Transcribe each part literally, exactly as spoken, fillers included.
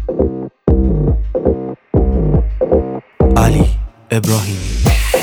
علی ابراهیمی.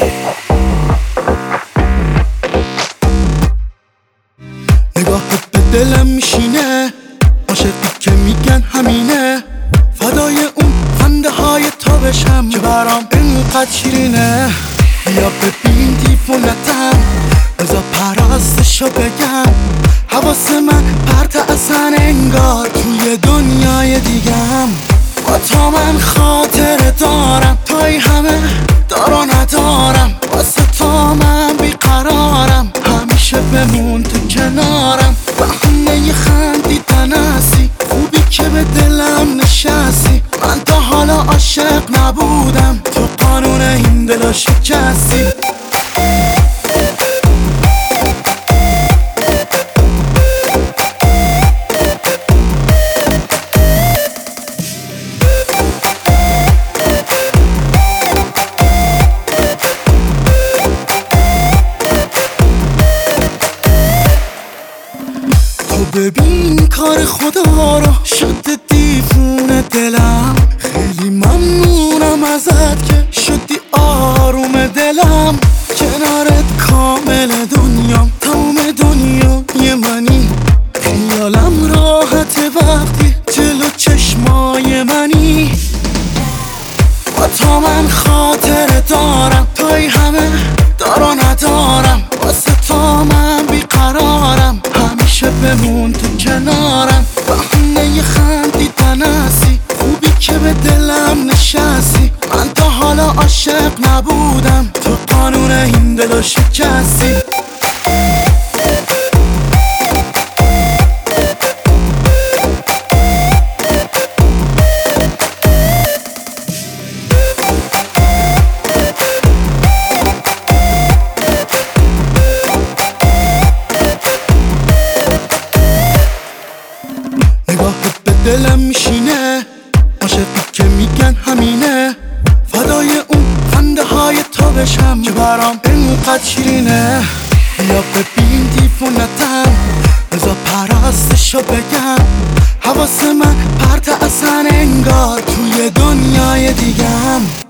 نگاهت به دلم میشینه، عاشقی که میگن همینه، فدای اون خنده های تو بشم که برام اینقدر شیرینه. بیا ببین دیوونتم، بذار پراستشو بگم، حواس من پرت اصلا انگار توی دنیای دیگم. با تو من خاطره دارم، توی همه دارو ندارم، واسه تو من بیقرارم، همیشه بمون تو کنارم. بهونه خندیدن هستی، خوبی که به دلم نشستی، من تا حالا عاشق نبودم، تو قانون این دلو شکستی. ببین کار خدا رو شده دیوونه دلم، خیلی ممنونم ازت که شدی آروم دلم. کنارت کامل دنیام، تمام دنیای منی، خیالم راحت وقتی جلو چشمای منی. با تو من خاطره دارم، توی همه دارو ندارم، واسه تو من بیقرارم، همیشه بمون تو کنارم. بهونه خندیدن هستی، خوبی که به دلم نشستی، من تا حالا عاشق نبودم، تو قانون این دلو شکستی. نگاهت به دلم میشینه، عاشقی که میگن همینه، فدای اون خنده های تو بشم که برام اینقدر شیرینه. بیا ببین دیوونتم، بذار پراستشو بگم، حواس من پرت اصلا انگار توی دنیای دیگم.